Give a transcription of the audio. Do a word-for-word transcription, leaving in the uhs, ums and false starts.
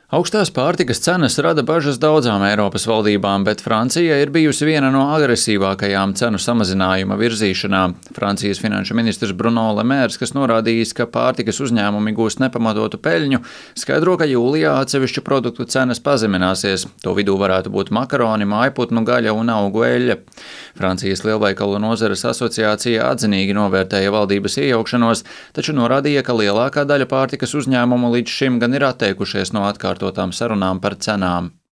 Augstās pārtikas cenas rada bažas daudzām Eiropas valdībām, bet Francija ir bijusi viena no agresīvākajām cenu samazinājuma virzīšanā. Francijas finanšu ministrs Bruno Le Maire, kas norādījis, ka pārtikas uzņēmumi gūs nepamatotu peļņu, skaidro, ka jūlijā atsevišķu produktu cenas pazemināsies. To vidū varētu būt makaroni, mājputnu gaļa un augu eļļa. Francijas lielveikalu nozares asociācija atzinīgi novērtēja valdības iejaukšanos, taču norādīja, ka lielākā daļa pārtikas uzņēmumu līdz šim gan ir atteikušies no atkārtotām sarunām par cenām.